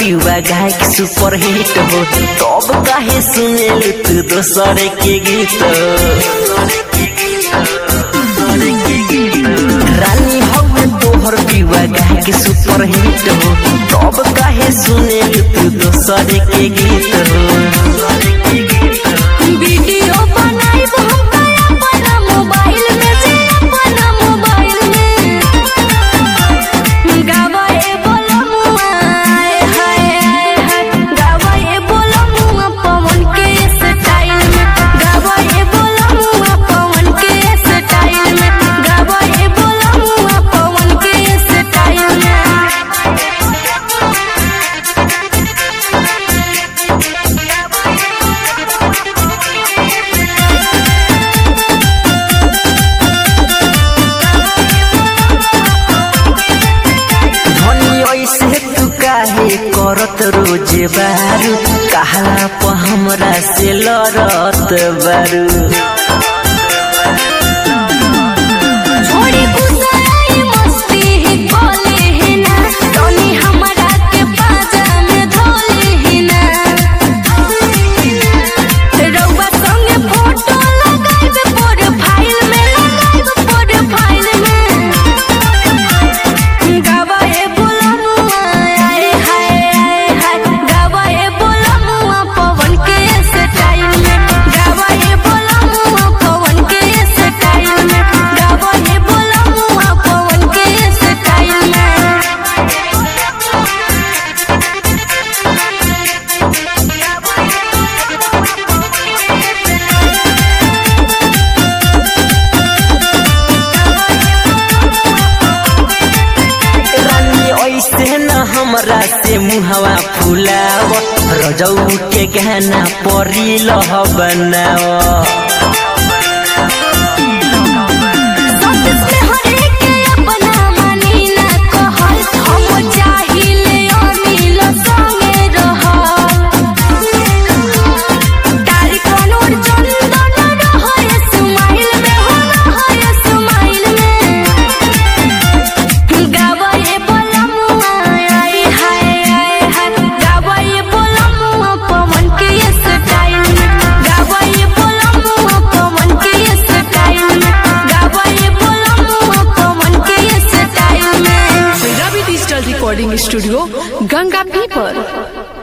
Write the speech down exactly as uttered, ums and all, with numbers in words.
पीवा गायक super hit हो, तब काहे सुने तू दोसर के गीत। रानी हवे तोहर पीवा गायक सुपर हिट हो, तब काहे सुने तू दोसर के गीत हो। वीडियो बनाई अपना मोबाइल में से अपना मोबाइल में गावाए बोला मुआ हाय हाय गावाए बोला मुआ पवन के स्टाइल में गावाए बोला मुआ पवन के स्टाइल में गावाए बोला मुआ पवन के स्टाइल में। ऐसे तू काहे करत रोजे बारू, कहला प हमरा से लड़त बारू। छोड़ी गुस्साई मस्ती ही बोले ही ना, तोनी हमरा के बाजा में धोले ही ना। रउआ संगे फोटो लगाइब प्रोफाइल में लगाइब प्रोफाइल में गावाए बोला मुआ आए हाय आए हाय गावाए बोला मुआ पवन के स्टाइल में गावाए बोला मुआ पवन के स्टाइल में गावाए बोला मुआ पवन के स्टाइल में। रानी ऐसे न हमरा से मुहवा फुलाव, रजऊ के गहना परी लह बनाव। रिकॉर्डिंग स्टूडियो गंगा पीपर।